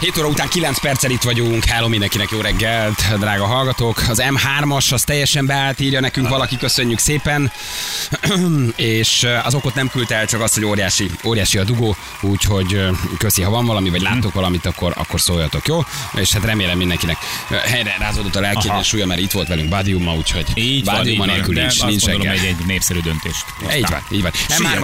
7 óra után 9 perccel itt vagyunk. Hello mindenkinek, jó reggelt, drága hallgatók. Az M3-as az teljesen beállt, írja nekünk valaki, köszönjük szépen. És az okot nem küldte el, csak azt, hogy óriási a dugó, úgyhogy köszi, ha van valami, vagy láttok valamit, akkor szóljatok, jó? És hát remélem mindenkinek helyre rázódott a lelkiegyensúlya, mert itt volt velünk Badium ma, úgyhogy Badium nélkül nincs reggel. Egy népszerű döntést. Így van.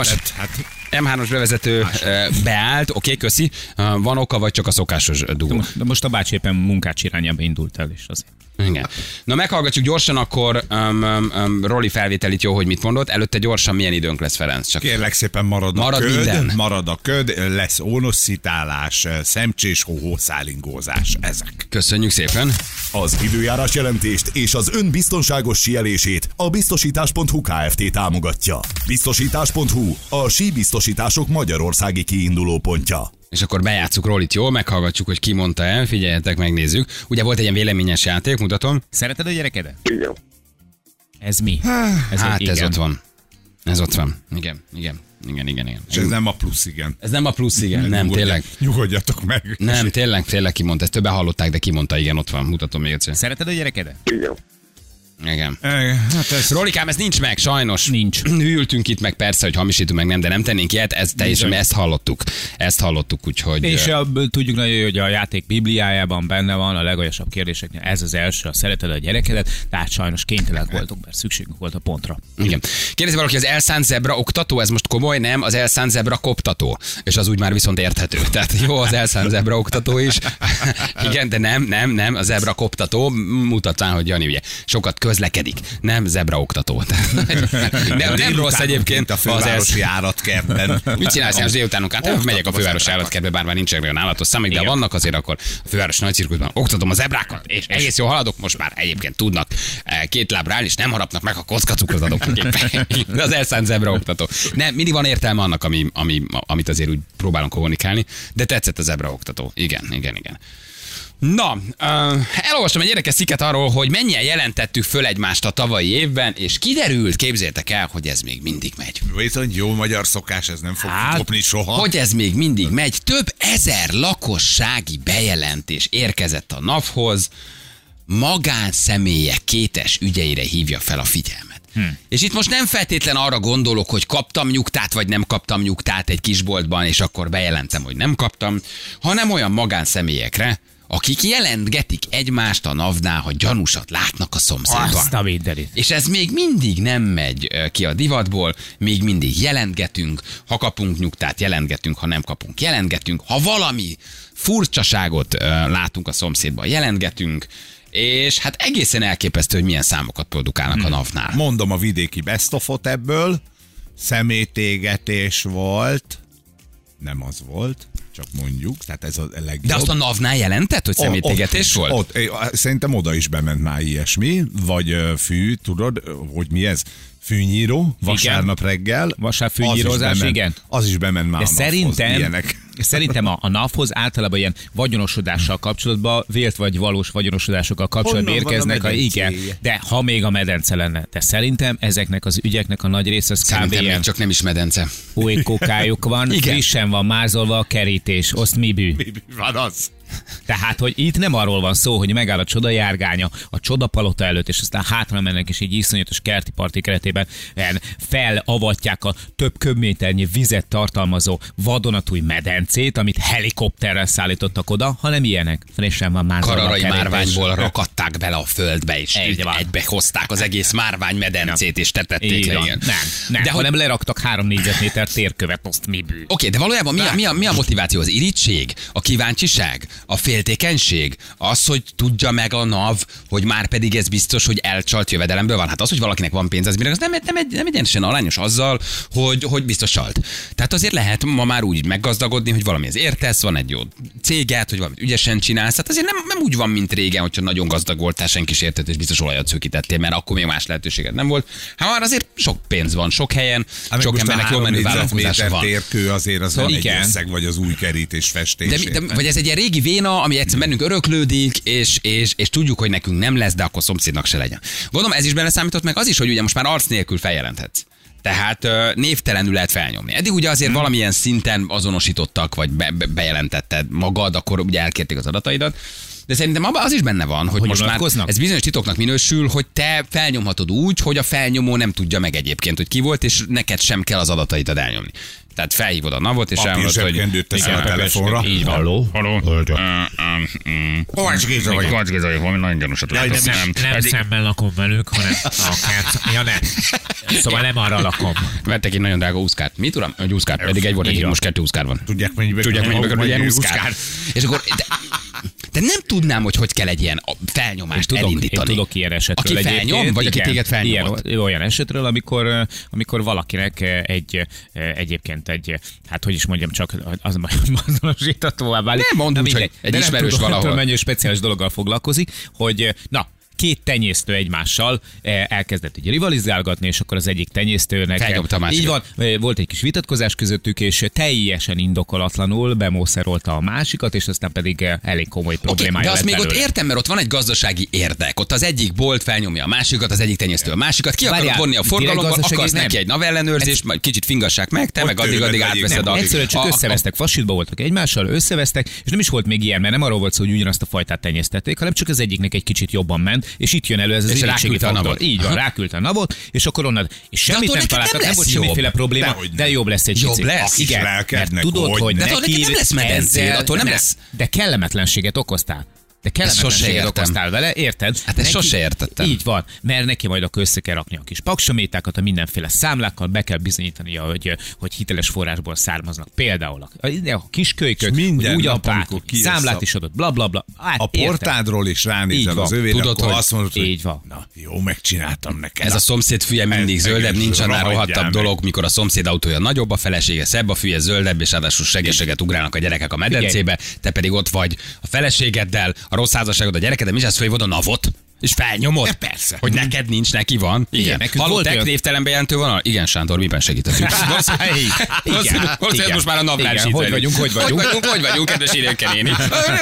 M3-as bevezető beállt, oké, köszi. Van oka, vagy csak a szokásos dugó? De most a bácsi éppen munkács irányába indult el, és azért. Igen. Na meghallgatjuk gyorsan akkor Roli felvételit, jó, hogy mit mondott. Előtte gyorsan milyen időnk lesz, Ferenc? Csak kérlek szépen marad minden. Marad a köd, lesz ónosszitálás, szemcsés hószálingózás, ezek. Köszönjük szépen. Az időjárás jelentést és az ön biztonságos síelését a biztosítás.hu Kft. Támogatja. Biztosítás.hu, a síbiztosítások magyarországi kiinduló pontja. És akkor bejátsszuk Rolit, jó? Meghallgatjuk, hogy ki mondta el, figyeljetek, megnézzük. Ugye volt egy ilyen véleményes játék, mutatom. Szereted a gyerekedet? Igen. Ez mi? Ez ott van. Ez ott van. Igen. És ez nem a plusz, igen. Ez nem a plusz, igen. Nem, tényleg. Nyugodjatok meg. Nem, tényleg kimondta. Ezt többen hallották, de kimondta, igen, ott van. Mutatom még egyszer. Szereted a gyerekedet? Igen. Igen. Hát Rolikám, ez nincs meg, sajnos. Nincs. Ültünk itt meg, persze, hogy hamisítunk meg, nem, de nem tennénk ilyet, ezt hallottuk, úgyhogy... És tudjuk nagyon jó, hogy a játék bibliájában benne van a legaljasabb kérdéseknél. Ez az első, a szereted a gyerekedet, tehát sajnos kénytelenek voltunk, mert szükségünk volt a pontra. Igen. Kérdezi valaki, az elszánt zebra oktató, ez most komoly, nem? Az elszánt zebra koptató. És az úgy már viszont érthető. Tehát jó, az elszánt zebra oktató is. Igen, de nem, a zebra koptató mutatván, hogy Jani ugye sokat közlekedik. Nem zebra oktató. De nem rossz egyébként a fővárosi állatkertben. Mit csinálsz János délutánunk? Hát megyek a fővárosi állatkertbe, bár már nincsenek olyan állatos számok, de vannak azért, akkor a fővárosi nagy cirkuszban oktatom a zebrákat, és egész jól haladok, most már egyébként tudnak két lábra állni, és nem harapnak meg, ha kockacukrot adok. De az elszánt zebra oktató. Nem, mindig van értelme annak, amit azért úgy próbálunk kommunikálni, de tetszett a zebra oktató. Igen. Na, elolvastam egy érdekes cikket arról, hogy mennyien jelentettük föl egymást a tavalyi évben, és kiderült, képzeljétek el, hogy ez még mindig megy. Viszont jó magyar szokás, ez nem fog kopni soha. Hogy ez még mindig megy. Több ezer lakossági bejelentés érkezett a NAV-hoz, magánszemélyek kétes ügyeire hívja fel a figyelmet. És itt most nem feltétlen arra gondolok, hogy kaptam nyugtát, vagy nem kaptam nyugtát egy kisboltban, és akkor bejelentem, hogy nem kaptam, hanem olyan magánszemélyekre, akik jelentgetik egymást a NAV-nál, hogy gyanúsat látnak a szomszédban. És ez még mindig nem megy ki a divatból, még mindig jelentgetünk, ha kapunk nyugtát, jelentgetünk, ha nem kapunk, jelentgetünk, ha valami furcsaságot látunk a szomszédban, jelentgetünk, és hát egészen elképesztő, hogy milyen számokat produkálnak a NAV-nál. Mondom a vidéki best of-ot ebből, szemétégetés volt, nem az volt, csak mondjuk, tehát ez a legjobb. De azt a NAV-nál jelentett, hogy szemétégetés volt? Ott, szerintem oda is bement már ilyesmi, vagy tudod, hogy mi ez? Fűnyíró, vasárnap reggel. Vasárfűnyírozás, igen. Az is bement már de a NAV-hoz, szerintem a NAV-hoz általában ilyen vagyonosodással kapcsolatban, vélt vagy valós vagyonosodásokkal kapcsolatban érkeznek. Igen, de ha még a medence lenne. De szerintem ezeknek az ügyeknek a nagy része az kb. Ilyen. Csak nem is medence. Újkókájuk van, frissen van mázolva a kerítés, azt mi bű. Mi van az? Tehát, hogy itt nem arról van szó, hogy megáll a csodajárgánya a csodapalota előtt, és aztán hátra mennek, és egy iszonyatos kerti parti keretében felavatják a több köbméternyi vizet tartalmazó vadonatúj medencét, amit helikopterrel szállítottak oda, hanem ilyenek. Frissen van mázolva Kararai márványból rakadták bele a földbe, és egybe hozták az egész márvány medencét, és tetették le. Nem, de hanem leraktak 3 négyzetméter térkövet, azt mi bű. Oké, de valójában mi a motiváció? Az irítség? A kíváncsiság? A féltékenység? Az, hogy tudja meg a NAV, hogy már pedig ez biztos, hogy elcsalt jövedelemből van. Hát az, hogy valakinek van pénz, az nem egyenesen arányos azzal, hogy biztos csalt. Tehát azért lehet ma már úgy meggazdagodni, hogy valamihez értesz, van egy jó céget, hogy valamit ügyesen csinálsz. Hát azért nem úgy van, mint régen, hogyha nagyon gazdag voltál, senki is értett, és biztos olajat szökítettél, mert akkor még más lehetőséged nem volt. Hát már azért sok pénz van, sok helyen, sok embernek jól menő vállalkozása van. Térkő azért az van egy összeg, vagy az új kerítés festés. De vagy ez egy ilyen régi véna, ami egyszer bennünk öröklődik, és tudjuk, hogy nekünk nem lesz, de akkor szomszédnak se legyen. Gondolom, ez is beleszámított meg az is, hogy ugye most már arc nélkül feljelenthetsz. Tehát névtelenül lehet felnyomni. Eddig ugye azért valamilyen szinten azonosítottak, vagy bejelentetted magad, akkor ugye elkérték az adataidat. De szerintem abban az is benne van, hogy most már ez bizonyos titoknak minősül, hogy te felnyomhatod úgy, hogy a felnyomó nem tudja meg egyébként, hogy ki volt, és neked sem kell az adataidat elnyomni. Tehát felhívod a NAV-ot, és elmondod, hogy... Papírzsebkendőt teszel a telefonra. Így van. Halló? Kovács Géza vagyok. Kovács Géza vagyok, valami nagyon gyanúsat. Nem szemben lakom velük, hanem a kert. Ja, nem. Szóval nem arra lakom. Vettek egy nagyon drága úszkárt. Mit tudom? Egy úszkárt. Eddig egy volt, egy most 2 úszkár van. Tudják, mennyibe kerül ilyen úszkár. És akkor... De nem tudnám, hogy kell egy ilyen felnyomást elindítani. Én tudok ilyen esetről. Aki felnyom, vagy aki téged felnyomott? Olyan esetről, amikor valakinek egyébként hát hogy is mondjam, csak az azonosítatóvá válik. Nem mondd úgy, hogy egy ismerős valahol. Mennyire speciális dologgal foglalkozik, hogy két tenyésztő egymással elkezdett így rivalizálgatni, és akkor az egyik tenyésztőnek... Felnyomta a másikat. Így van, volt egy kis vitatkozás közöttük, és teljesen indokolatlanul bemószerolta a másikat, és aztán pedig elég komoly problémája de azt még belőle. ott értem, mert ott van egy gazdasági érdek. Ott az egyik bolt felnyomja a másikat, az egyik tenyésztő a másikat. Ki akarod vonni a forgalomból, akarsz neki egy navellenőrzést, majd kicsit fingassák meg, te meg addig átveszed a... Egyszerűen csak összevesztek, fasítba voltak egymással, összevesztek, és nem is volt még ilyen, mert nem arról volt szó, hogy ugyanazt a fajtát tenyésztették, hanem csak az egyiknek egy kicsit jobban ment, és itt jön elő ez az iránységi faktor. Így van, ráküldte a navot, és akkor onnan, és semmit nem találtak, nem volt semmiféle probléma, de jobb lesz egy jobb picit. lesz. Igen, mert tudod, hogy neki nem lesz medencéd, attól nem lesz. De kellemetlenséget okoztál. De kellemetlenséget okoztál vele, érted? Hát ezt sose értettem. Így van, mert neki majd akkor össze kell rakni a kis paksamétákat, a mindenféle számlákkal, be kell bizonyítania, hogy hiteles forrásból származnak. Például a kiskölykök, úgy apát, számlát is adott, bla bla bla. Hát, a portádról is ránézel az övére, tudod, akkor hogy azt mondod, hogy így van. Na, jó, megcsináltam neked. Ez a szomszéd füje mindig zöldebb, nincs annál rohadtabb dolog, mikor a szomszéd autója nagyobb, a felesége szebb, a füje zöldebb, és ráadásul segeseget ugrálnak a gyerekek a medencébe, te pedig ott vagy a feleségeddel, a rossz házasságod a gyerekedem, és ezt fölhívod a NAV-ot, és felnyomod. Ja, persze. Hogy neked nincs, neki van. Igen. Hallották névtelen bejelentő vonal? Igen, Sándor, miben segíthetünk? Igen. Most már a NAV-nál is Hogy vagyunk, kedves Irénke néni.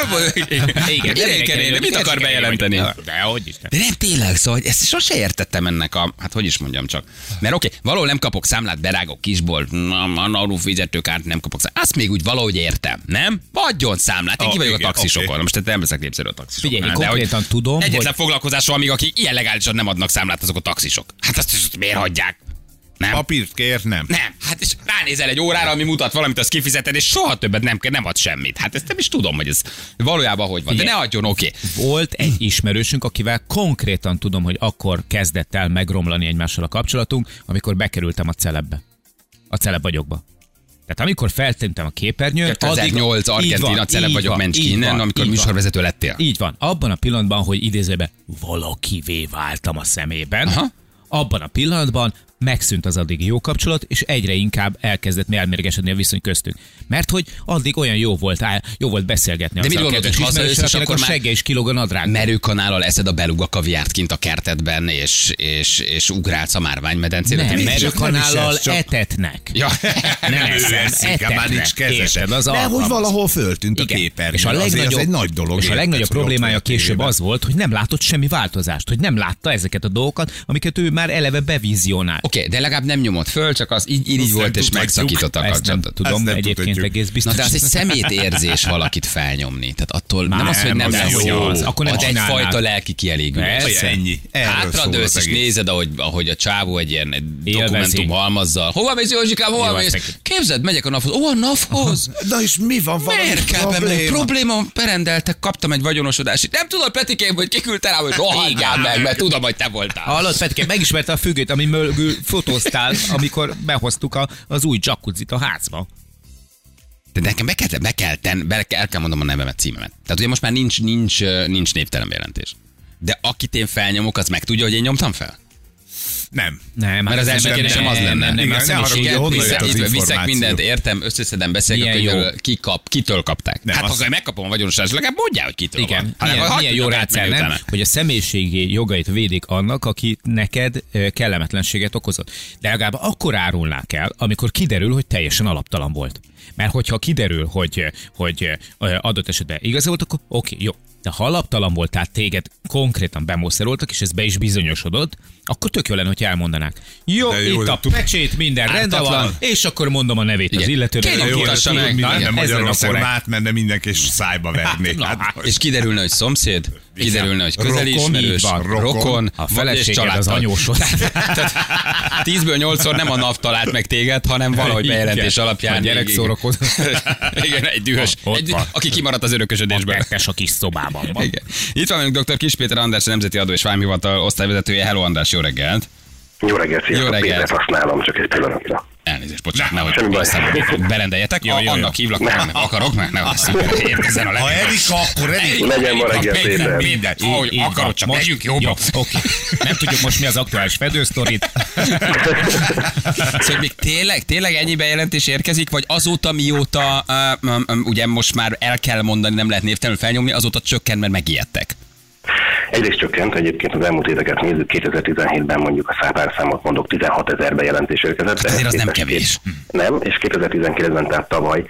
Irénke néni, mit akar bejelenteni? De hogy is. De nem tényleg, szóval ezt sose értettem ennek a, hát hogy is mondjam csak. Mert oké, valahol nem kapok számlát, berágok kisbolt, a fizetőkárt nem kapok számlát. Azt még úgy valahogy értem, nem? Adjon számlát, én ki vagyok a taxisokon. Most nem leszek népszerű a taxisokon. Figyelj, konkrétan tudom, egyetlen foglalkozással, amíg akik ilyen legálisan nem adnak számlát, azok a taxisok. Hát azt miért hagyják? Nem. Papírt kér, nem. Nem, hát és ránézel egy órára, ami mutat valamit, azt kifizeted, és soha többet nem ad semmit. Hát ezt nem is tudom, hogy ez valójában hogy van. De ne adjon, oké. Volt egy ismerősünk, akivel konkrétan tudom, hogy akkor kezdett el megromlani egymással a kapcsolatunk, amikor bekerültem a celebbe. A celebbagyokba. Tehát amikor feltűntem a képernyőn... 2008 Argentina celeb vagyok, mencs ki innen, amikor műsorvezető lettél. Így van. Abban a pillanatban, hogy idézőben valakivé váltam a szemében, abban a pillanatban megszűnt az addigi jó kapcsolat, és egyre inkább elkezdett elmérgesedni a viszony köztünk. Mert hogy addig olyan jó volt beszélgetni. De mit gondolod, hogy hazajössz, és akkor a segge is kilóg a nadrág. Merőkanállal eszed a beluga kaviárt kint a kertedben, és ugrálsz a márványmedencére? Nem, merőkanállal etetnek. Ja. Nem eszem, már nincs kezesed. De hogy valahol föltűnt a képernyőn. És a legnagyobb problémája később az volt, hogy nem látott semmi változást, hogy nem látta ezeket a dolgokat, amiket ő már eleve bevizionált. Oké, de legalább nem nyomott föl, csak az így volt, és megszakította a kapcsolatot. Tudom, egyébként egész biztos. Na, de az egy szemétérzés valakit felnyomni. Tehát attól nem az, hogy nem lesz jó. Akkor nem egyfajta lelki kielégülés. Ennyi. Hátradőlsz, és nézed, ahogy a csávó egy ilyen dokumentum halmazzal. Hova mész, Józsikám, hova mész? Képzeld, megyek a NAV-hoz. Ó, a NAV-hoz? Na és mi van? Miért kell bennem? Probléma, perendeltek, kaptam egy vagyonosodást. Nem tudod, Petikém, hogy kiküldte rám, hogy rohadjál meg, mert tudom, hogy te voltál. Hallod, Petikém, megismerte a függőt, ami mögül fotóztál, amikor behoztuk az új jacuzzit a házba. De nekem el kell mondom a nevemet, címemet. Tehát ugye most már nincs névtelen bejelentés. De akit én felnyomok, az meg tudja, hogy én nyomtam fel? Nem. Mert az első kérdésem az lenne. Viszek mindent, értem, összeszedem, beszélgetünk, hogy kitől kapták. Hát ha megkapom a vagyonosságot, legalább mondjál, hogy kitől van. Milyen jó rendszer, nem? Hogy a személyiségi jogait védik annak, aki neked kellemetlenséget okozott. De legalább akkor árulnák el, amikor kiderül, hogy teljesen alaptalan volt. Mert hogyha kiderül, hogy adott esetben igaz volt, akkor oké, jó. de ha alaptalan volt, tehát téged konkrétan bemoszeroltak, és ez be is bizonyosodott, akkor tök jó lenne, hogy elmondanák. Jó, itt a pecsét, minden rendben van, és akkor mondom a nevét az illetőnek. Kérlek, mutassa meg. Nem Magyarországon átmenne mindenki, és szájba verné. És kiderülne, hogy szomszéd, kiderülne, hogy közeli Rokon, ismerős, rokon, a feleséged az anyósod. 10-ből 8-szor nem a NAV talált meg téged, hanem valahogy bejelentés alapján. A gyerek szórakozó. Igen, egy dühös, aki kimaradt az örökösödésből. A kis szobában van. Igen. Itt van velünk dr. Kiss Péter András, a Nemzeti Adó és Vámhivatal osztályvezetője. Hello András, jó reggelt! Jó reggelt, sziasztok, Pétert használom, csak egy pillanatra. Elnézést, bocsánat, nehogy berendeljetek. Annak hívlak, mert nem akarok, mert ne érkezzen a Ha levél. Erika, akkor Erika. Legyen ma reggel, Péter. Mindent, ahogy akarod, csak megyünk jobban. Oké. Nem tudjuk most mi az aktuális fedősztorit. Szóval hogy még tényleg ennyi bejelentés érkezik, vagy azóta mióta, ugye most már el kell mondani, nem lehet névtelenül felnyomni, azóta csökkent, mert megijedtek. Egyrészt csökkent, egyébként az elmúlt éveket nézzük, 2017-ben mondjuk a szápárszámot mondok, 16 000 bejelentés érkezett. Azért az nem kevés. Nem, és 2019-ben, tehát tavaly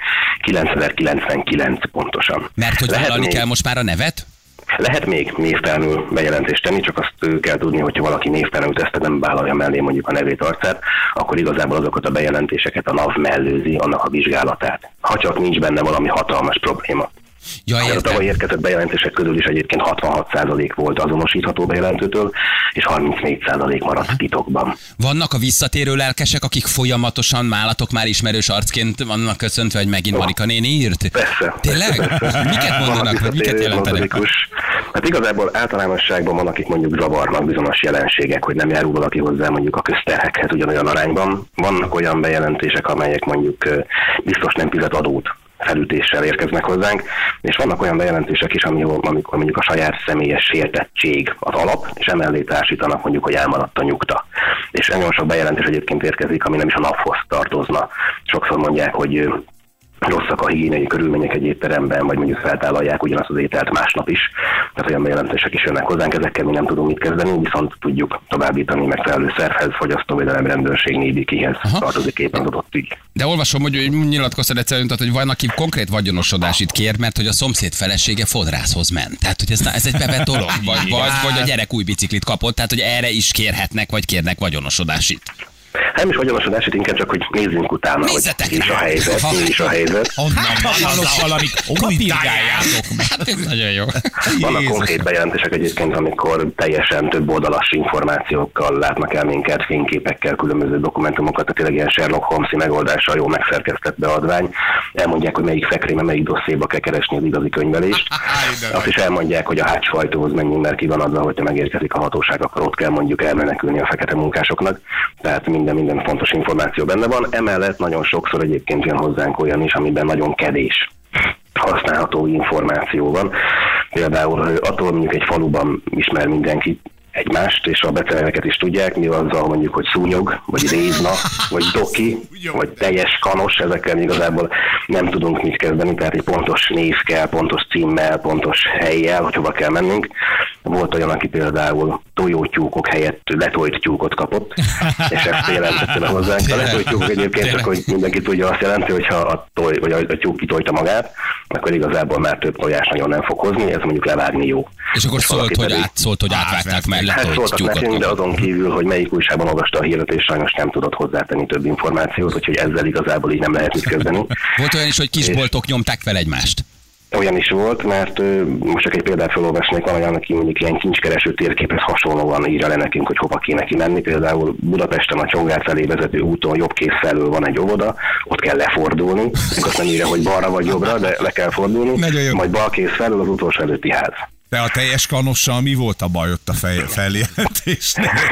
9099 pontosan. Mert hogy vállalni kell most már a nevet? Lehet még névtelenül bejelentést tenni, csak azt kell tudni, hogyha valaki névtelenül tesztet nem vállalja mellé mondjuk a nevét, arcát, akkor igazából azokat a bejelentéseket a NAV mellőzi, annak a vizsgálatát. Ha csak nincs benne valami hatalmas probléma. Ja, a tavaly érkezett bejelentések közül is egyébként 66% volt azonosítható bejelentőtől, és 34% maradt titokban. Vannak a visszatérő lelkesek, akik folyamatosan nálatok már ismerős arcként vannak köszöntve, hogy megint Marika néni írt? Persze. Tényleg? Persze. Miket mondanak, vagy miket jelentenek? Hát igazából általánosságban van, akik mondjuk zavarnak bizonyos jelenségek, hogy nem járul valaki hozzá mondjuk a közterhekhez ugyanolyan arányban. Vannak olyan bejelentések, amelyek mondjuk biztos nem fizet adót felütéssel érkeznek hozzánk, és vannak olyan bejelentések is, amikor mondjuk a saját személyes sértettség az alap, és emellé társítanak mondjuk, hogy elmaradt a nyugta. És nagyon sok bejelentés egyébként érkezik, ami nem is a NAV-hoz tartozna. Sokszor mondják, hogy rosszak a higiéniai körülmények egy étteremben, vagy mondjuk feltállalják ugyanazt az ételt másnap is. Tehát olyan bejelentések is jönnek hozzánk, ezekkel mi nem tudunk mit kezdeni, viszont tudjuk továbbítani megfelelő szervhez, fogyasztóvédelem, rendőrség, nébikihez tartozik éppen az adott ügy. De olvasom, hogy nyilatkoztad egyszerűen, hogy van, aki konkrét vagyonosodásit kér, mert hogy a szomszéd felesége fodrászhoz ment. Tehát, hogy ez egy bevett dolog, vagy a gyerek új biciklit kapott, tehát, hogy erre is kérhetnek, vagy kérnek vagyonosodásit. Nem is vagyonosodásit, inkább csak, hogy nézzünk utána, nézzetek hogy mi is a helyzet. Hallok valamit, kapirgáljátok meg. Hát ez nagyon jó. Vannak konkrét bejelentések egyébként, amikor teljesen több oldalas információkkal látnak el minket, fényképekkel, különböző dokumentumokat, tehát tényleg ilyen Sherlock Holmes-i megoldással jó megszerkesztett beadvány. Elmondják, hogy melyik szekrényben, melyik dosszéba kell keresni az igazi könyvelést. Azt is elmondják, hogy a hátsóajtóhoz menjünk, mert ki van azzal, hogyha megérkezik a hatóság, akkor ott kell mondjuk elmenekülni a fekete munkásoknak. Tehát minden fontos információ benne van. Emellett nagyon sokszor egyébként jön hozzánk olyan is, amiben nagyon kevés használható információ van. Például attól mondjuk egy faluban ismer mindenki egymást, és a beceneveket is tudják, mi van azzal mondjuk, hogy szúnyog, vagy rézna, vagy doki, vagy teljes kanos, ezekkel igazából nem tudunk mit kezdeni, tehát egy pontos név kell, pontos címmel, pontos hellyel, hogy hova kell mennünk. Volt olyan, aki például tojótyúkok helyett letolt tyúkot kapott, és ezt jelentette le hozzánk. A letolt tyúkok egyébként csak, hogy mindenki tudja, azt jelenti, hogyha a tyúk kitolta magát, akkor igazából már több tojás nagyon nem fog hozni, ez mondjuk levágni jó. És akkor szólt, hogy átvágták, mert letolt szóltak tyúkot nekünk, de kapott. azon kívül, hogy melyik újságban olvasta a híret, és sajnos nem tudott hozzátenni több információt, úgyhogy ezzel igazából így nem lehet mit kezdeni. Volt olyan is, hogy kisboltok nyomták fel egymást. Olyan is volt, mert most csak egy példát felolvasnék, van olyan, aki mondjuk ilyen kincskereső térképhez hasonlóan írja le nekünk, hogy hova kéne kimenni. Például Budapesten a Csongrád felé vezető úton jobb kéz felől van egy óvoda, ott kell lefordulni. Azt nem írja, hogy balra vagy jobbra, de le kell fordulni. Majd bal kéz felől az utolsó előtti ház. De a teljes kanossal mi volt a baj ott a feljelentés?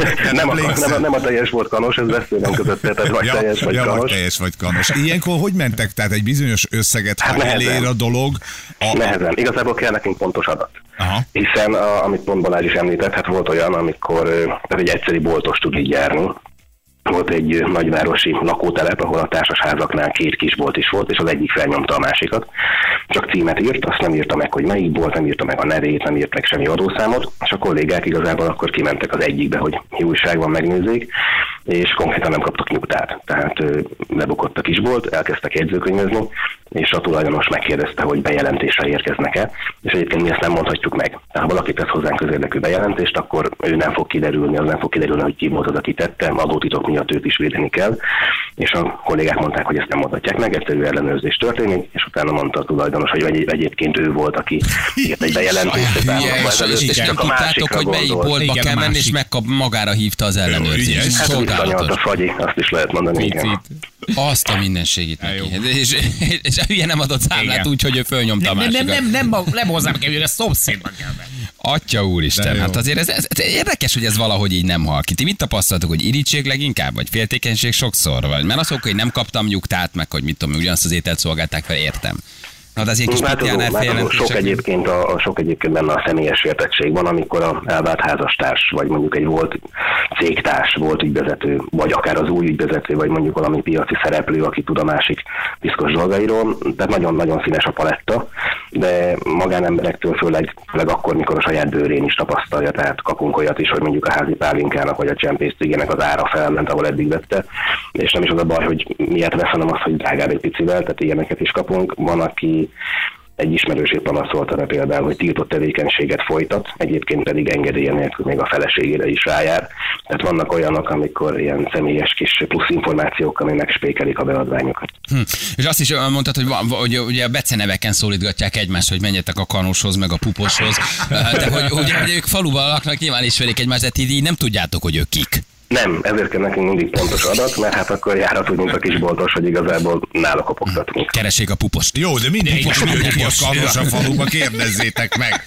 Nem a teljes volt kanos, ez veszélyben között, tehát vagy teljes vagy kanos. Vagy teljes vagy kanos. Ilyenkor hogy mentek? Tehát egy bizonyos összeget, ha elér a dolog? Nehezen. Igazából kell nekünk pontos adat. Aha. Hiszen, amit pont Balázs is említett, hát volt olyan, amikor tehát egy egyszerű boltos tud így járni. Volt egy nagyvárosi lakótelep, ahol a társasházaknál 2 kisbolt is volt, és az egyik felnyomta a másikat. Csak címet írt, azt nem írta meg, hogy melyik bolt, nem írta meg a nevét, nem írt meg semmi adószámot, és a kollégák igazából akkor kimentek az egyikbe, hogy mi újság van, megnézzék, és konkrétan nem kaptak nyugtát. Tehát lebukott a kisbolt, elkezdtek jegyzőkönyvezni, és a tulajdonos megkérdezte, hogy bejelentésre érkeznek-e, és egyébként mi ezt nem mondhatjuk meg. Tehát ha valaki tesz hozzánk közérdekű bejelentést, akkor ő nem fog kiderülni, az nem fog kiderülni, hogy ki volt az, aki tette, adótitok miatt őt is védeni kell, és a kollégák mondták, hogy ezt nem mondhatják meg, egyszerű ellenőrzés történik, és utána mondta a tulajdonos, hogy egyébként ő volt, aki írt egy bejelentést, és csak tudtátok, hogy melyik boltba kell menni, és magára hívta az ellenőrzést. Hát visszanyalt a fagyi, azt is lehet mondani. Igen. Azt a mindenségét neki. És hülye nem adott számlát úgy, hogy ő fölnyomta a másikat. Nem hozzám kell, a szomszédban kell menni. Atya úristen, hát azért ez érdekes, hogy ez valahogy így nem hal ki. Ti mit tapasztaltok, hogy irigység leginkább, vagy féltékenység sokszor? Vagy? Mert azok, hogy nem kaptam nyugtát, meg hogy mit tudom, ugyanazt az ételt szolgálták fel, értem. Na, de az ilyen kis sok egyébként benne a személyes értettség van, amikor a elvált házastárs, vagy mondjuk egy volt cégtárs, volt ügyvezető, vagy akár az új ügyvezető, vagy mondjuk valami piaci szereplő, aki tud a másik piszkos dolgairól. Tehát nagyon-nagyon színes a paletta, de magánemberektől főleg akkor, mikor a saját bőrén is tapasztalja, tehát kapunk olyat is, hogy mondjuk a házi pálinkának, vagy a csempészcégének az ára felment, ahol eddig vette, és nem is az a baj, hogy miért vesz, hanem az, hogy drágább egy picivel, tehát ilyeneket is kapunk. Van, aki egy ismerősét panaszolta például, hogy tiltott tevékenységet folytat, egyébként pedig engedélye nélkül még a feleségére is rájár. Tehát vannak olyanok, amikor ilyen személyes kis plusz információkkal még megspékelik a beadványokat. És azt is mondtad, hogy ugye a beceneveken szólítgatják egymást, hogy menjetek a kanóshoz, meg a puposhoz. De hogy ők faluban laknak, nyilván ismerik egymást, de így nem tudjátok, hogy ők kik. Nem, ezért kell nekünk mindig pontos adat, mert hát akkor járhatunk, mint a kisboltos, hogy igazából nála kopogtatunk. Keressék a pupost. Jó, de mindenki a kanos a faluba, kérdezzétek meg.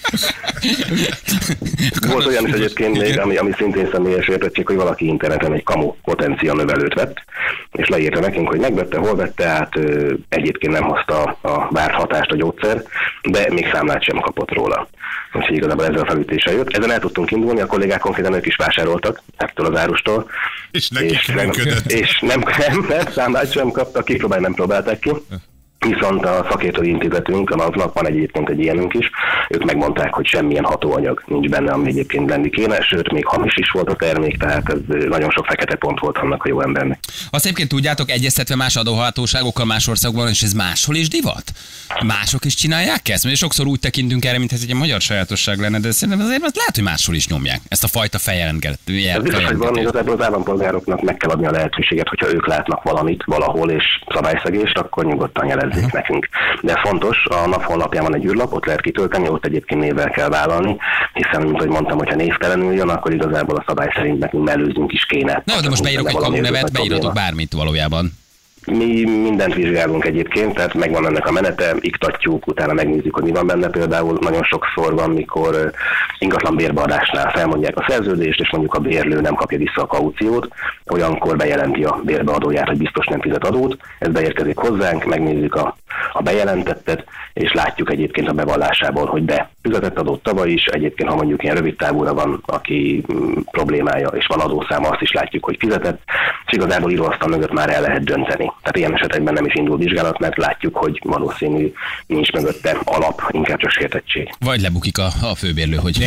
Volt olyan is egyébként még, ami szintén személyes értettség, hogy valaki interneten egy kamu potencia növelőt vett, és leírta nekünk, hogy megvette, hol vette, hát egyébként nem hozta a várt hatást a gyógyszer, de még számlát sem kapott róla. Úgyhogy igazából ezzel a felütéssel jött. Ezen el tudtunk indulni, a kollégák konkrétan ők is vásároltak ettől az árustól. És nekik működött. És nem, számlát sem kaptak, kipróbálni nem próbálták ki. Viszont a szakértői intézetünk, a NAV-nak van egyébként egy ilyenünk is, ők megmondták, hogy semmilyen hatóanyag nincs benne, ami egyébként lenni kéne, sőt, még hamis is volt a termék, tehát ez nagyon sok fekete pont volt annak a jó embernek. Azt egyébként tudjátok, egyeztetve más adóhatóságokkal más országokban, és ez máshol is divat? Mások is csinálják ezt? Mert sokszor úgy tekintünk erre, mintha ez egy magyar sajátosság lenne, de szerintem azért lehet, hogy máshol is nyomják ezt a fajta feljelentgetést. Ez biztos, hogy van, igazából az állampolgároknak meg kell adni a lehetőséget, hogyha ők látnak valamit valahol és szabályszegést, akkor nyugodtan jelezzék nekünk. De fontos, a NAV honlapján van egy űrlap, ott lehet kitölteni, ott egyébként névvel kell vállalni, hiszen, mint hogy mondtam, hogyha névtelenül jön, akkor igazából a szabály szerint nekünk mellőznünk is kéne. Na, de most beírok egy kamunevet, beíratok bármit valójában. Mi mindent vizsgálunk egyébként, tehát megvan ennek a menete, iktatjuk, utána megnézzük, hogy mi van benne. Például nagyon sokszor van, mikor ingatlan bérbeadásnál felmondják a szerződést, és mondjuk a bérlő nem kapja vissza a kauciót, olyankor bejelenti a bérbeadóját, hogy biztos nem fizet adót. Ez beérkezik hozzánk, megnézzük a bejelentettet, és látjuk egyébként a bevallásából, hogy fizetett adót tavaly is, egyébként ha mondjuk ilyen rövid távúra van, aki problémája, és van adószáma, azt is látjuk, hogy fizetett, és igazából íróasztal mögött már el lehet dönteni. Tehát ilyen esetekben nem is indul vizsgálat, mert látjuk, hogy valószínű nincs mögötte alap, inkább csak sértettség. Vagy lebukik a főbérlő, hogy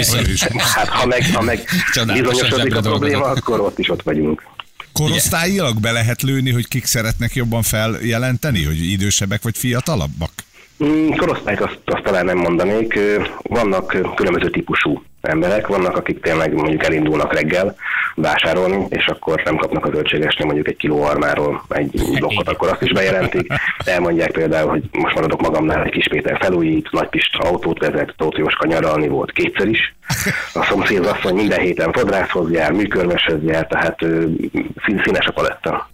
hát ha meg bizonyosodik a probléma, akkor ott vagyunk. Korosztályilag be lehet lőni, hogy kik szeretnek jobban feljelenteni, hogy idősebbek vagy fiatalabbak? Korosztályt azt talán nem mondanék. Vannak különböző típusú emberek, vannak, akik tényleg mondjuk elindulnak reggel vásárolni, és akkor nem kapnak a zöldségesnél mondjuk egy kiló almáról egy blokkot, akkor azt is bejelentik. Elmondják például, hogy most maradok magamnál, egy Kis Péter felújít, Nagy Pista autót vezet, Tóth Jóska nyaralni volt kétszer is. A szomszédasszony minden héten fodrászhoz jár, műkörmeshez jár, tehát színes a paletta.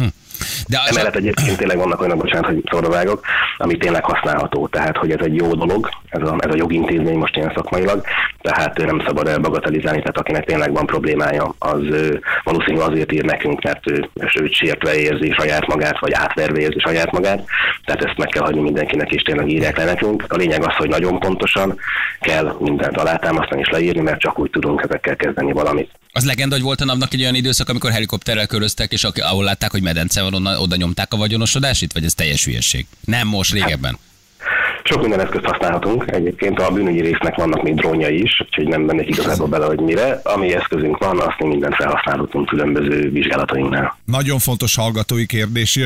De emellett egyébként tényleg vannak olyanok, bocsánat, hogy szóra vágok, ami tényleg használható, tehát hogy ez egy jó dolog, ez a jogintézmény most ilyen szakmailag, tehát nem szabad elbagatelizálni, tehát akinek tényleg van problémája, az valószínűleg azért ír nekünk, mert őt sértve érzi saját magát, vagy átverve érzi saját magát, tehát ezt meg kell hagyni mindenkinek, és tényleg írják le nekünk. A lényeg az, hogy nagyon pontosan kell mindent alátámasztani és leírni, mert csak úgy tudunk ezekkel kezdeni valamit. Az legenda, hogy volt a napnak egy olyan időszak, amikor helikopterrel köröztek, és ahol látták, hogy medence van, oda nyomták a vagyonosodásit, vagy ez teljes hülyeség? Nem most, régebben. Sok minden eszközt használhatunk. Egyébként a bűnügyi résznek vannak még drónjai is, úgyhogy nem mennék igazából bele, hogy mire. Ami eszközünk van, azt mi mindent felhasználhatunk különböző vizsgálatainknál. Nagyon fontos hallgatói kérdés jön.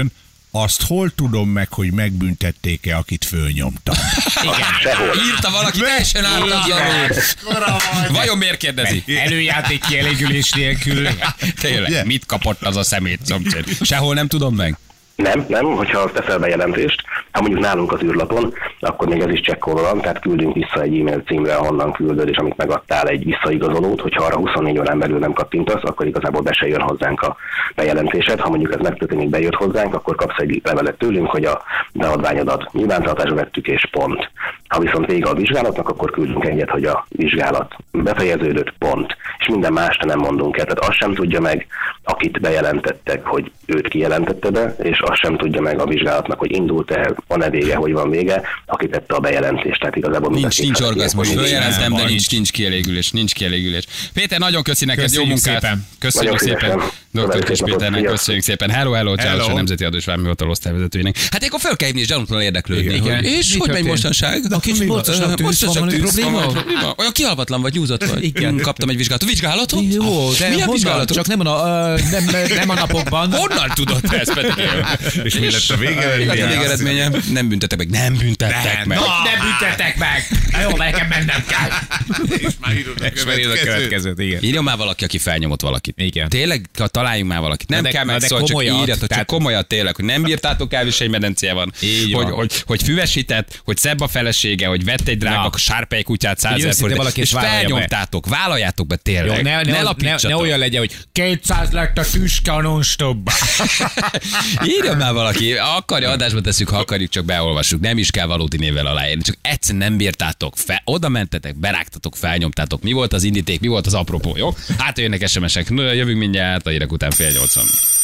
azt hol tudom meg, hogy megbüntették-e, akit fölnyomtam? Sehol. Írta valaki teljesen ártatlanul. Vajon miért kérdezi? Előjáték kielégülés nélkül. Tényleg, mit kapott az a szemét szomszéd? Sehol nem tudom meg. Nem, hogyha azt teszel bejelentést, ha mondjuk nálunk az űrlapon, akkor még ez is csekkolóan, tehát küldünk vissza egy e-mail címre, ahonnan küldöd, és amit megadtál egy visszaigazolót, hogyha arra 24 órán belül nem kattintasz, akkor igazából be se jön hozzánk a bejelentésed. Ha mondjuk ez megtörténik, bejött hozzánk, akkor kapsz egy levelet tőlünk, hogy a beadványodat nyilvántartásra vettük, és pont. Ha viszont vége a vizsgálatnak, akkor küldünk egyet, hogy a vizsgálat befejeződött, pont. És minden mást nem mondunk el. Tehát azt sem tudja meg, akit bejelentettek, hogy őt kijelentette be, és azt sem tudja meg a vizsgálatnak, hogy indult-e, van-e vége, hogy van vége, aki tette a bejelentést. Tehát igazából nincs orgazmus. Följelentem, de nincs kielégülés. Péter, nagyon köszi neked, jó munkát. Köszönjük szépen. Dr. Kis Péternek, köszönjük szépen. Hello, Charles, a Nemzeti Adó és Vámhivatal osztályvezetőjének. Hát akkor fel kell hívni, és gyanútlanul érdeklődni. Igen. És hogy megy mostanság? A kis mostanság tűz, van valami probléma? Olyan kialvatlan vagy, nyúzott vagy. Igen. Kaptam egy vizsgálatot. Vizsgálatot? Jó, de milyen vizsgálatot? Csak nem a napokban. Honnan tudod ezt, Peti? És mi lett a végeredménye? A végeredménye? Nem büntetek meg. Nem büntettek meg. Nem büntettek meg! Jó, nekem mennem kell. És már írod a következőt, igen. Írjon már valaki, aki felnyomott valakit. Igen. Tényleg, találjunk már valakit. Nem kell megszólni, csak írjatok, csak komolyat tényleg, hogy nem bírtátok el, viselmedencéje van. Hogy füvesített, hogy szebb a felesége, hogy vett egy drága sárpely kutyát 100 000 forint, és felnyomtátok. Vállaljátok be tényleg. Ne olyan legyen, hogy 200 lett a tüske a non-stopba. Írjon már valaki, akarja, adásba tesszük, ha akarjuk, csak beolvassuk. Nem is kell valódi névvel aláírni, csak egyszerűen nem bírtátok. Oda mentetek, berágtatok, felnyomtátok. Mi volt az indíték, mi volt az apropó, jó? Hát jönnek SMS-ek. Jövünk mindjárt, a hírek után 7:80.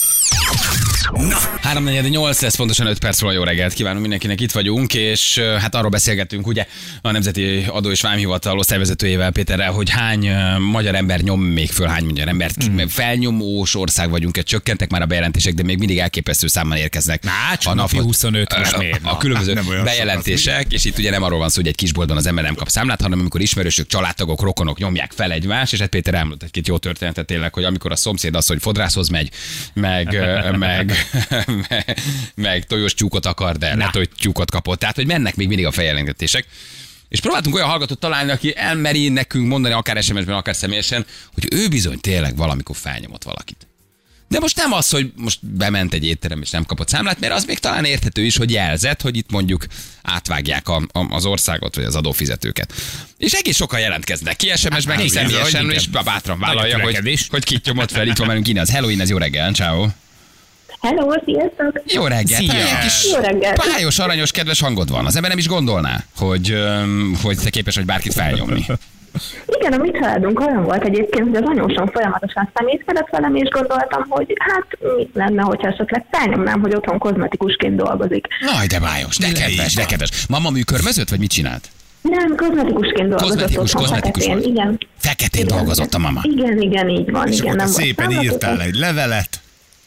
3:48 lesz, pontosan 5 perc múlva. Jó reggelt kívánunk mindenkinek, itt vagyunk, és hát arról beszélgetünk, ugye, a Nemzeti Adó és Vámhivatal osztályvezetőjével, Péterrel, hogy hány magyar ember nyom még föl, hány magyar embert felnyomós ország vagyunk, csökkentek már a bejelentések, de még mindig elképesztő számban érkeznek. A napi 25 most miért? A különböző bejelentések, és itt ugye nem arról van szó, hogy egy kisboltban az ember nem kap számlát, hanem amikor ismerősök, családtagok, rokonok nyomják fel egymást, és hát Péter elmondott egy-két jó történetet tényleg, hogy amikor a szomszéd az, hogy fodrászhoz megy, meg tojós tyúkot akar, de lehet, hogy tyúkot kapott. Tehát, hogy mennek még mindig a feljelentések. És próbáltunk olyan hallgatót találni, aki elmeri nekünk mondani, akár SMS-ben, akár személyesen, hogy ő bizony tényleg valamikor felnyomott valakit. De most nem az, hogy most bement egy étterem és nem kapott számlát, mert az még talán érthető is, hogy jelzett, hogy itt mondjuk átvágják az országot, vagy az adófizetőket. És egész sokan jelentkeznek ki SMS-ben, ki személyesen, és bátran vállalja, hogy kit nyomott fel. Itt van velünk Inez. Hello Inez, jó reggel, ciao. Hello, sziasztok! Jó reggel! Jó reggel! Pályos, aranyos, kedves hangod van. Az ember nem is gondolná, hogy te képes vagy bárkit felnyomni. Igen, a mi családunk olyan volt egyébként, hogy az anyósom folyamatosan szemétkedett velem, és gondoltam, hogy hát mit lenne, hogyha esetleg felnyomnám, hogy otthon kozmetikusként dolgozik. Naj, de bájos, de kedves. Mama műkörmözött, vagy mit csinált? Nem, kozmetikusként dolgozott otthon feketén, igen. Feketén dolgozott a mama? Igen, így van. És igen, akkor nem szépen írtál egy levelet.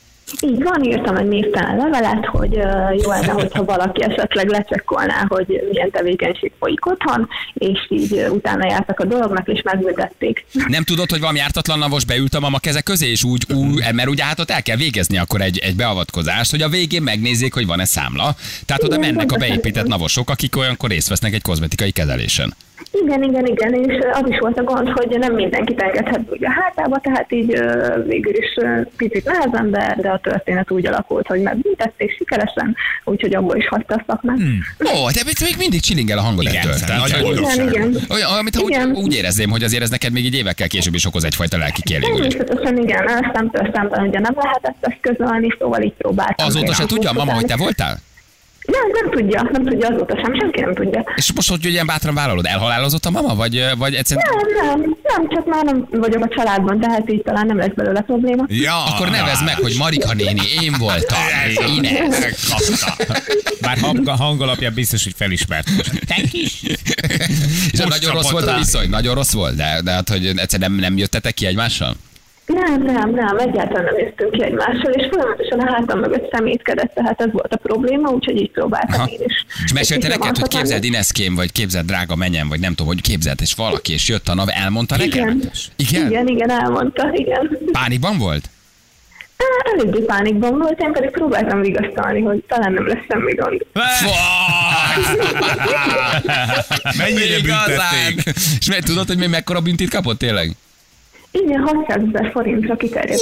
Így van, írtam egy névtelen levelet, hogy jó lenne, hogyha valaki esetleg lecsekkolná, hogy milyen tevékenység folyik otthon, és így utána jártak a dolognak, és megbüntették. Nem tudod, hogy valami ártatlan navos beült a mama keze közé, és úgy, mert ugye hát ott el kell végezni akkor egy beavatkozást, hogy a végén megnézzék, hogy van-e számla. Tehát oda mennek a beépített navosok, akik olyankor részt vesznek egy kozmetikai kezelésen. Igen, és az is volt a gond, hogy nem mindenkit engedhet ugye a hátába, tehát így végül is picit nehezen, de a történet úgy alakult, hogy megbüntették sikeresen, úgyhogy abból is hagyta a szakmát. Ó, de még mindig csilingel a hangod ettől. Igen. Olyan, úgy érezném, hogy azért ez neked még így évekkel később is okoz egyfajta lelki kielégülést. Természetesen igen, szemtől szemben ugye nem lehetett ezt közölni, szóval így próbáltam. Azóta se tudja a mama, hogy te voltál? Nem tudja azóta sem, senki nem tudja. És most, hogy ilyen bátran vállalod, elhalálozott a mama, vagy egyszerűen... Nem, csak már nem vagyok a családban, tehát így talán nem lesz belőle probléma. Ja, akkor nevezd meg, hogy Marika néni, én voltam. Inez. Bár hangalapján biztos, hogy felismert. Te is. És nagyon rossz volt a viszony, nagyon rossz volt, de hát, hogy egyszerűen nem jöttetek ki egymással? Nem, egyáltalán nem jöttünk ki egymással, és folyamatosan a hátam mögött szemétkedett, tehát ez volt a probléma, úgyhogy így próbáltam én is. És mesélte neked, hogy képzeld Ineszkém, vagy képzeld drága menjen, vagy nem tudom, hogy képzeld, és valaki, és jött a NAV, elmondta neked? Igen, elmondta, igen. Pánikban volt? Eléggé pánikban volt, én pedig próbáltam vigasztalni, hogy talán nem lesz semmi gond. Mennyire büntették? És tudod, hogy még mekkora büntit kapott tényleg? Igen, 600 000 forintra kiterjedő.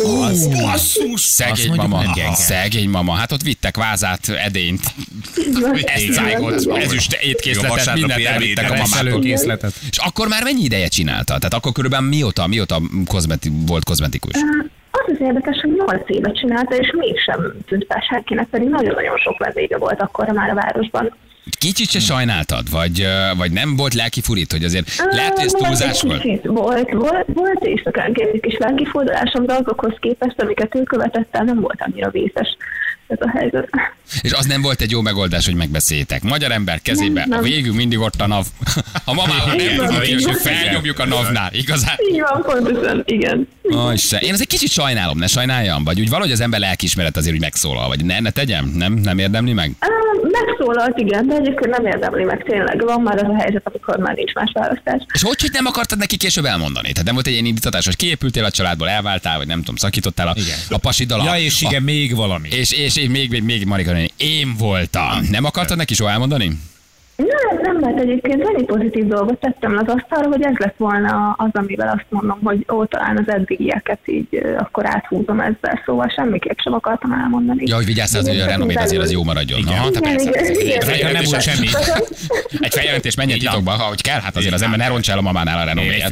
Szegény mama. Hát ott vittek vázát, edényt, eszcájgot, ezüst étkészletet, mindent elvittek a mamától. És akkor már mennyi ideje csinálta? Tehát akkor körülbelül mióta volt kozmetikus? Az az érdekes, hogy 8 éve csinálta, és mégsem tűnt fel senkinek, pedig nagyon-nagyon sok vendége volt akkor már a városban. Kicsit se sajnáltad? Vagy nem volt lelki furít, hogy azért lehet, hogy ez túlzás volt? Volt éjszakánként egy kis lelki fordulásom, de azokhoz képest, amiket ő követett el, nem volt annyira vészes ez a helyzet. És az nem volt egy jó megoldás, hogy megbeszéljétek. Magyar ember kezébe, a végül mindig ott a NAV. A mamával nem tudjuk, és felnyomjuk a NAV-nál, igazán? Így van, pontosan, igen. Én azért kicsit sajnálom, ne sajnáljam? Vagy úgy valahogy az ember lelkiismeret azért úgy megszólal, vagy ne tegyem? Nem érdemli meg? Megszólalt, igen, de egyébként nem érdemli meg tényleg. Van már az a helyzet, amikor már nincs más választás. És hogy nem akartad neki később elmondani? Tehát nem volt egy ilyen indítatás, hogy kiépültél a családból, elváltál, vagy nem tudom, szakítottál a pasiddal. Ja, és igen, még valami. És még Marika néni, én voltam. Nem akartad neki soha elmondani? Nem, mert egyébként annyi pozitív dolgot tettem az asztalra, hogy ez lett volna az, amivel azt mondom, hogy talán az eddigieket így akkor áthúzom ezzel, szóval semmiképp sem akartam elmondani. Ja, hogy vigyázz, hogy a renomét azért az jó maradjon. Aha, te persze. Nem volt semmi. Egy feljelentés menjen titokba, hogy kell, hát azért az ember ne roncsa el a mamánál a renoméját.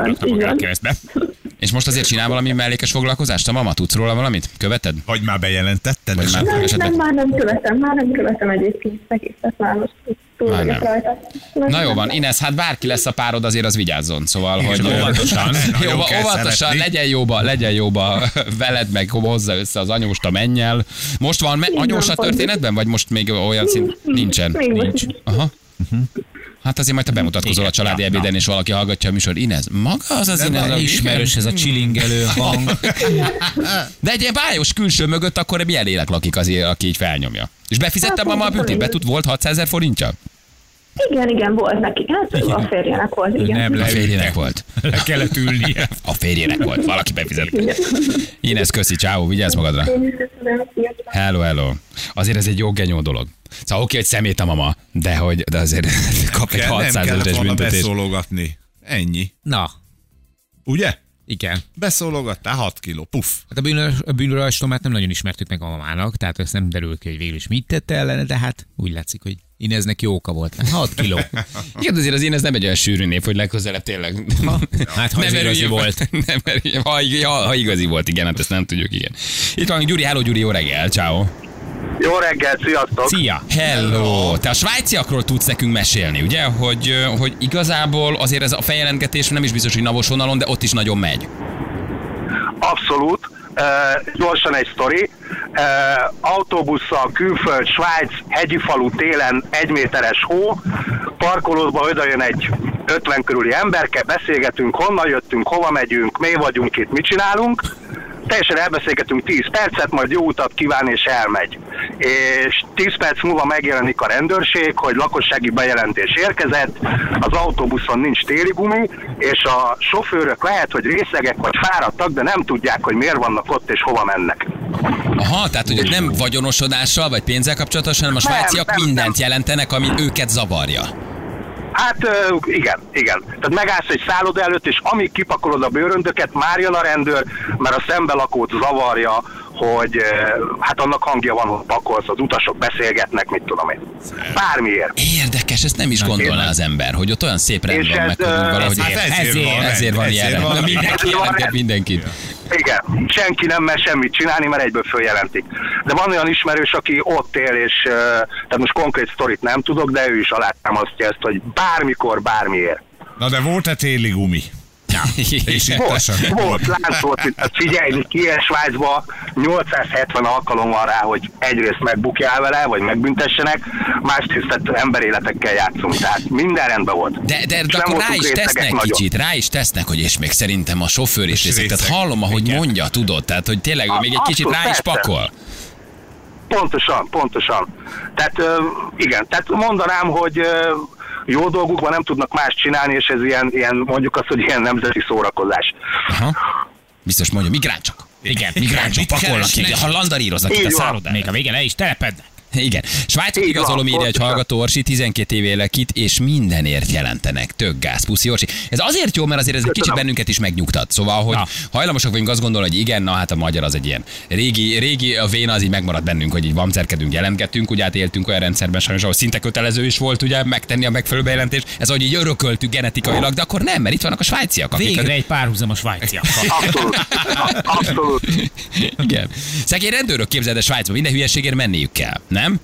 És most azért csinál valami mellékes foglalkozást a mama? Tudsz róla valamit? Követed? Vagy már bejelentetted? Már nem követem egyébként egészet már most. Na jó van, Inez, hát bárki lesz a párod, azért az vigyázzon. Szóval, hogy óvatosan, legyen jóba veled, meg hozza össze az anyóst a mennyel. Most van anyós a történetben, vagy most még olyan szint? Nincsen. Nincs. Aha. Hát azért majd te bemutatkozol a családi ebéden, és valaki hallgatja a műsor. Inez, maga az Inez? Ismerős ez a csilingelő hang. De egy ilyen bájos külső mögött akkor milyen lélek lakik azért, aki így felnyomja. És befizette a mama a büntit? Volt 600 000 forintja? Igen, volt neki. Hát a férjének volt, igen. Nem, a férjének volt. Le kellett ülnie. A férjének volt, valaki befizette. Inez, köszi, ciao, vigyázz magadra. Hello. Azért ez egy jó genyó dolog. Szóval oké, hogy szemét a mama, de azért kap egy 600 000-es büntetés. Beszólogatni. Ennyi. Na. Ugye? Igen. Beszólogattál 6 kiló, puff. Hát a bűnrajzstomát nem nagyon ismertük meg a mamának, tehát ezt nem derül ki, hogy végül is mit tette ellene, de hát úgy látszik, hogy Ineznek jó oka volt. 6 kiló. Igen, azért az Inez nem egy olyan sűrű nép, hogy legközelebb tényleg. Hát ha igazi volt. Ha igazi volt, igen, hát ezt nem tudjuk, igen. Itt van Gyuri, hello Gyuri, jó reggel, ciao. Jó reggel, sziasztok! Szia! Hello! Te a svájciakról tudsz nekünk mesélni, ugye? Hogy igazából azért ez a feljelentgetés nem is biztos, hogy navos vonalon, de ott is nagyon megy. Abszolút. Gyorsan egy sztori. Autóbusszal, külföld, Svájc, hegyi falu, télen, 1 méteres hó, parkolóba odajön egy 50 körüli emberke, beszélgetünk, honnan jöttünk, hova megyünk, mi vagyunk itt, mit csinálunk. Teljesen elbeszélgetünk 10 percet, majd jó utat kíván és elmegy. És 10 perc múlva megjelenik a rendőrség, hogy lakossági bejelentés érkezett, az autóbuszon nincs téligumi, és a sofőrök lehet, hogy részegek vagy fáradtak, de nem tudják, hogy miért vannak ott és hova mennek. Aha, tehát hogy nem vagyonosodással vagy pénzzel kapcsolatos, hanem a svájciak mindent jelentenek, ami őket zavarja. Hát igen. Tehát megállsz egy szálloda előtt, és amíg kipakolod a bőröndöket, már jön a rendőr, mert a szembelakót zavarja, hogy hát annak hangja van, hogy pakolsz, az utasok beszélgetnek, mit tudom én. Bármiért. Érdekes, ezt nem is gondolná az ember, hogy ott olyan szép rend van meg, hogy valahogy ezért van ilyen. Mindenki jelentett mindenkit. Igen, senki nem mer semmit csinálni, mert egyből följelentik. De van olyan ismerős, aki ott él, és tehát most konkrét sztorit nem tudok, de ő is alátámasztja ezt, hogy bármikor, bármiért. Na de volt-e téli gumi? Volt, láncolt, figyelj, ki ilyen Svájcba 870 alkalom van rá, hogy egyrészt megbukjál vele, vagy megbüntessenek, másrészt emberéletekkel játszunk, tehát minden rendben volt. De akkor rá is tesznek kicsit, hogy és még szerintem a sofőr is részek, tehát hallom, ahogy mondja, tudod, tehát hogy tényleg még egy kicsit rá is pakol. Pontosan. Tehát igen, tehát mondanám, hogy jó dolgukban nem tudnak más csinálni, és ez ilyen mondjuk azt, hogy ilyen nemzeti szórakozás. Aha. Biztos mondja, migránsok. Igen, migránsok pakolnak ki, ha landaríroznak itt a szállodán. Még a végén le is telepednek. Igen. Svájcot igazolom, írja egy hallgató, Orsi, 12 év élek itt, és mindenért jelentenek. Tök gáz, puszi, Orsi. Ez azért jó, mert azért ez egy kicsit bennünket is megnyugtat. Szóval, hogy hajlamosak vagyunk azt gondolni, hogy igen, na hát a magyar az egy ilyen régi a véna, az így megmaradt bennünk, hogy így vamcerkedünk, jelentgetünk, ugye hát éltünk olyan rendszerben sajnos, ahol szinte kötelező is volt ugye megtenni a megfelelő bejelentést. Ez ahogy így örököltük genetikailag, de akkor nem, mert itt vannak a svájciak. Végre egy párhuzam a svájciakkal. Abszolút. Igen. Szegény rendőrök, képzeld, a Svájcban minden hülyeségért menniük kell, nem?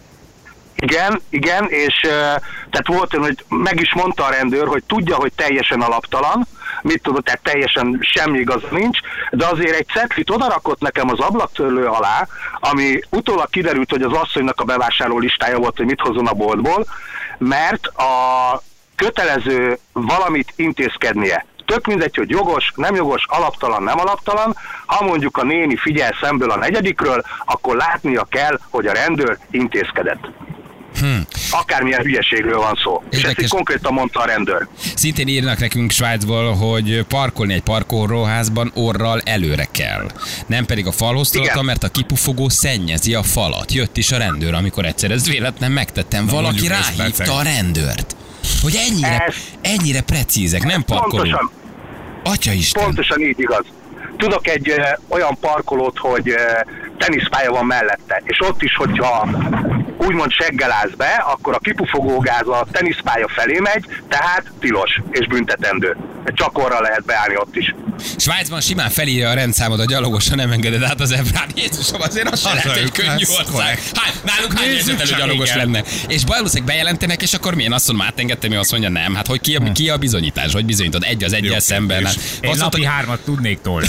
Igen, és tehát volt olyan, hogy meg is mondta a rendőr, hogy tudja, hogy teljesen alaptalan, mit tudod, tehát teljesen semmi igaz nincs, de azért egy cetlit odarakott nekem az ablaktörlő alá, ami utólag kiderült, hogy az asszonynak a bevásárló listája volt, hogy mit hozzon a boltból, mert a kötelező valamit intézkednie. Tök mindegy, hogy jogos, nem jogos, alaptalan, nem alaptalan. Ha mondjuk a néni figyel szemből a negyedikről, akkor látnia kell, hogy a rendőr intézkedett. Akármilyen hülyeségről van szó. És ezt így konkrétan mondta a rendőr. Szintén írnak nekünk Svájcból, hogy parkolni egy parkolóházban orral előre kell. Nem pedig a falhoz tolta, mert a kipufogó szennyezi a falat. Jött is a rendőr, amikor egyszer ezt véletlen megtettem. Valaki ráhívta a rendőrt. Hogy ennyire precízek, nem parkoló. Atyaisten. Pontosan így igaz. Tudok egy olyan parkolót, hogy teniszpálya van mellette, és ott is, hogyha úgymond seggel állsz be, akkor a kipufogógáz a teniszpálya felé megy, tehát tilos és büntetendő. Csak orra lehet beállni ott is. Svájcban simán felírja a rendszámod a gyalogos, ha nem engeded át az ebrán. Jézusom, azért az se lehet egy könnyű ország. Nálunk hány esetben gyalogos lenne. És valószínűleg bejelentenek, és akkor milyen azt mondom, átengedtem, azt mondja nem. Hát hogy ki a bizonyítás? Hogy bizonyítod egy az egyel szemben? Én napi 3-at tudnék tolni.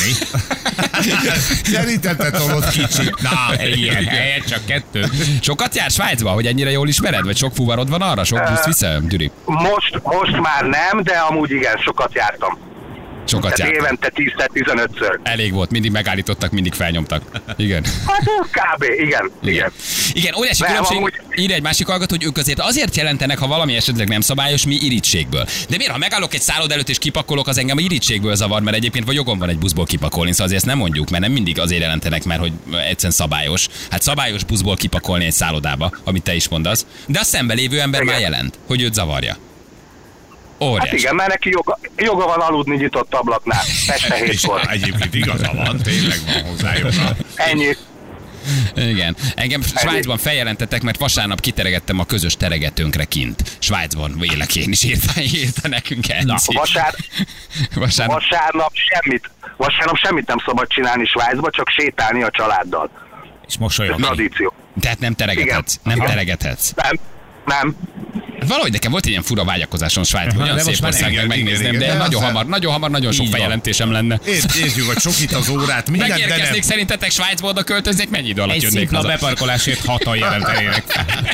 Szerintem te tolod kicsit. Na, ilyen helyet csak 2. Sokat jár Svájcba, hogy ennyire jól ismered? Vagy sok fuvarod van arra? Sok buszt viszel, Gyuri? Most már nem, de amúgy igen, sokat jártam. Sokat jártam. Évente 10-15-ször. Elég volt, mindig megállítottak, mindig felnyomtak. Igen. Hát kb. Igen. Igen, óriási különbség. Ír egy másik hallgató, hogy ők azért jelentenek, ha valami esetleg nem szabályos, mi irítségből. De miért, ha megállok egy szállod előtt és kipakolok, az engem irítségből zavar, mert egyébként vagy jogom van egy buszból kipakolni, szóval azért ezt nem mondjuk, mert nem mindig azért jelentenek, mert hogy egyszerűen szabályos. Hát szabályos buszból kipakolni egy szállodába, amit te is mondasz. De a szembe lévő ember már jelent, hogy őt zavarja. Óriás. Hát igen, mert neki joga van aludni nyitott ablaknál. Este 7-kor. Egyébként igaza van, tényleg van hozzá joga. Ennyi. Igen. Engem Svájcban feljelentettek, mert vasárnap kiteregettem a közös teregetőnkre kint. Svájcban élek én is, írta nekünk Enci. Vasárnap semmit nem szabad csinálni Svájcban, csak sétálni a családdal. És mosolyogni. Tradíció. Tehát nem teregethetsz. Nem teregethetsz. Nem. Valahogy nekem volt egy ilyen fura vágyakozásom Svájcban, olyan szép ország, megnézném, de nagyon hamar nagyon sok feljelentésem lenne. Értjük, hogy sok itt az órát. Megérkeznék, szerintetek Svájcba oda költöznék, mennyi idő alatt jönnék haza? Egy beparkolásért 6-an jelentenének.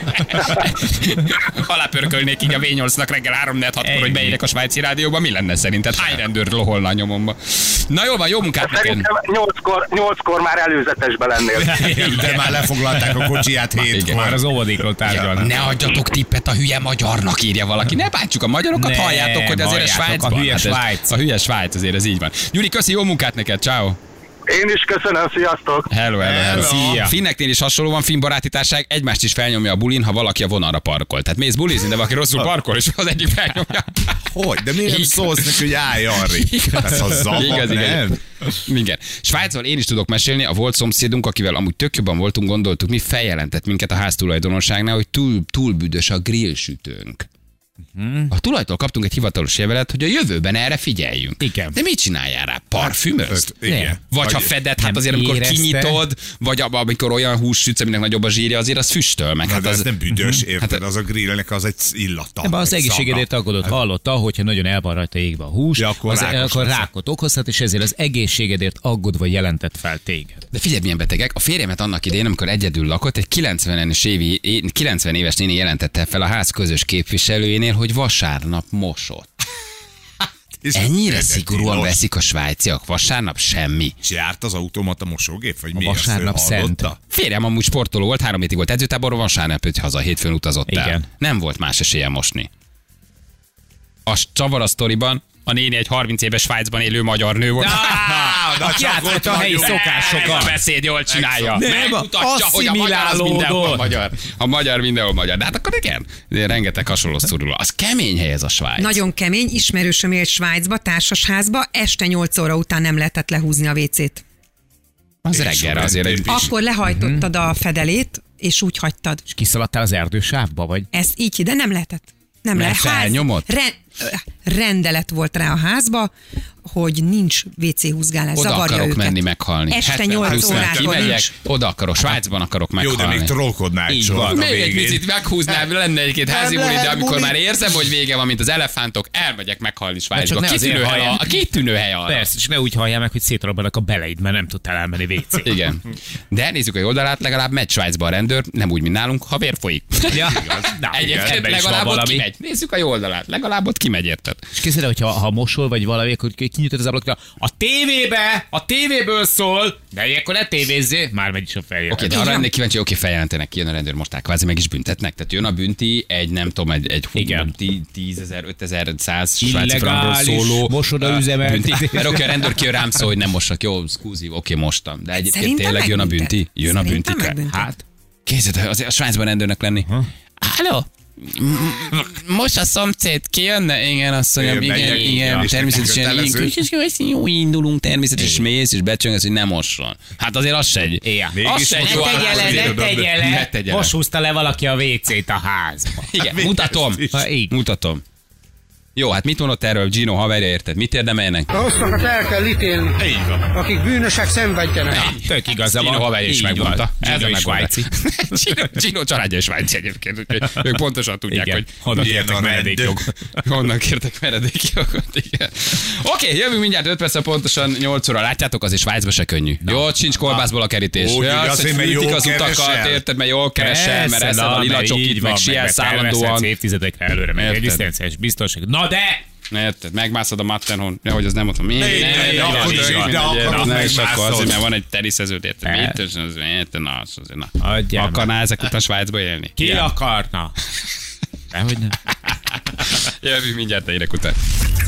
Alápörkölnék így a V8-nak reggel 3-4-6-kor, hogy beérek a svájci rádióba, mi lenne szerinted? Hány rendőr loholna a nyomomba? Na jól van, jó munkát neked. 8-kor már előzetesbe lennél. De már lefoglalták a kocsiját 7-kor. Már az óvodékról tárgyalnak. Ne adjatok tippet a hülye magyarnak, írja valaki. Ne bántsuk a magyarokat, halljátok, hogy azért a Svájcban. A hülye Svájc. A hülye Svájc, azért ez így van. Gyuri, köszi, jó munkát neked, ciao. Én is köszönöm, sziasztok! Hello. Szia. Finneknél is hasonló van, finn baráti társaság, egymást is felnyomja a bulin, ha valaki a vonalra parkol. Tehát mész bulizni, de valaki rosszul parkol, és az egyik felnyomja. Hogy? De miért nem szólsz neki, hogy állj arrébb? Ez a zavar, nem? Igen. Svájcról én is tudok mesélni, a volt szomszédunk, akivel amúgy tök jobban voltunk, gondoltuk, mi feljelentett minket a háztulajdonosságnál, hogy túl büdös a grillsütőnk. A tulajtól kaptunk egy hivatalos levelet, hogy a jövőben erre figyeljünk. Igen. De mit csináljál rá? Parfümözt? Igen. Vagy ha fedett, hát azért amikor érezte. kinyitod, vagy amikor olyan hús sütsz, aminek nagyobb a zsírja, azért az füstöl meg. Hát ez nem büdös, érted? Hát- Az a grillnek az egy illata. Ebben az egy egészségedért szaga. aggódott, hallotta, hogyha nagyon el van rajta égve a hús, Ja, akkor rákos akkor lesz. rákot okozhat, és ezért az egészségedért aggódva jelentett fel téged. De figyelj, milyen betegek. A férjemet annak idején, amikor egyedül lakott, egy 90 éves néni jelentette fel a ház közös képviselőjénél, hogy vasárnap mosott. És Ennyire ez szigorúan tilos. veszik a svájciak, vasárnap semmi. És járt az automata mosógép, vagy mi vasárnap azt ő szent. hallotta? Férjem amúgy sportoló volt, 3 hétig volt edzőtáborban, vasárnap jött haza, hétfőn utazott el. Igen. Nem volt más esélye mosni. A csavar a sztoriban, A néni egy 30 éves Svájcban élő magyar nő volt. Aki átvett a helyi Ez a szokásokat. beszéd jól csinálja. Nem, Megmutatja, hogy a magyar az mindenhol asszimilálódott. magyar. A magyar mindenhol magyar. De hát akkor igen, rengeteg hasonló szorul. Az kemény hely ez a Svájc. Nagyon kemény, ismerősöm élt Svájcba, társasházba, este 8 óra után nem lehetett lehúzni a WC-t. Az reggelre azért egy Akkor lehajtottad a fedelét, és úgy hagytad. És kiszaladtál az erdősávba, vagy? Ez így, de nem lehetett. Nem Mert lehet. felnyomott? Rendelet volt rá a házba, hogy nincs WC húzgálás, oda zavarja akarok őket. menni meghalni. Este 70 8 plusz órától kimegyek, nincs. oda akarok, Svájcban akarok Jó, meghalni. de még trollkodnál egy Így sort van. a Még egy végén. picit meghúznám, lenne egy-két házi Nem buli, de lehet amikor buli. már érzem, hogy vége van, mint az elefántok, elmegyek meghalni csak Svájcba. ne azért Kitűnő hely, halljál. a kitűnő hely arra. Persze, és ne úgy halljál meg, hogy szétrobbanak a beleid, mert nem tudtál elmenni WC. Igen. De nézzük a oldalát, legalább megy Svájcba a rendőr, nem úgy, mint nálunk, ha vér folyik. Ja, na, Egyébként ebben is van legalább ott valami. kimegy. Nézzük a jó oldalát, legalább ott kimegy, érted? És készíted, hogyha mosol, vagy valami, akkor kinyitod az ablakot, a tévéből szól, de ilyenkor ne tévézzé, már megy is a feljel. Oké, de arra lennék kíváncsi, oké, feljelentenek, kijön a rendőr, most kvázi meg is büntetnek. Tehát jön a bünti egy, nem tudom, egy Igen. 10.000, 5.100 svájci frankról Illegális szóló mosodaüzemeltetés. bünti. Mert oké, a rendőr kijön rám szól, hogy nem mossak, jó, szkúzi, oké, mostam. De egyébként Szerintem tényleg jön a megbüntet. bünti? Jön a bünti? Szerintem megbüntet. Hát, készíted, azért a Svájcban rendőrnek lenni. Halló? Most a szomszéd kijönne? Igen, azt mondjam, Jönne, igen, igen. És természetesen. nekünk kötelező. Jó, indulunk, természetesen mész, és becsöngesz, hogy nem mosson. Hát azért az se egy. Ja. Az se egy jó Ne Ne tegye le. Most húzta le valaki a WC-t a házba. Igen, mutatom. Ha, így. Mutatom. Jó, hát mit mondott erről Gino haverja, érted? Mit érdemelnek? A rosszakat el kell ítélni, Így van. akik bűnösek szenvedjenek. Tök igaza van. Gino haverja is Így megmondta. van. Ez a Gino is svájci. svájci. Gino családja is svájci egyébként, úgyhogy ők pontosan tudják, Igen. hogy Honnan Milyen kértek a menedékjog. honnan kértek menedékjogot. Igen. Oké, jövünk mindjárt 5 perc, pontosan 8 óra. Látjátok, azért Svájcba se könnyű. Jó, ott sincs kolbászból a kerítés. Úgy, Ja, azért, mert fűtik jól az utakat, keresel. érted, mert jól keresel, mert eszed a lilacsokit, meg sielsz állandóan. Évtizedekre előre, meg Érted. egzisztenciális biztonság. Na de! Érted, megmászod a Matterhorn, nehogy az nem mondom. De akkor És akkor megmászod. azért, mert van egy teniszeződ, érted? E. Mit? Érted? Na, az azért, na. Adjál meg. Akarnál ezek után Svájcba élni? Ki Igen. akarna? Dehogy nem. Jövünk mindjárt egyre után.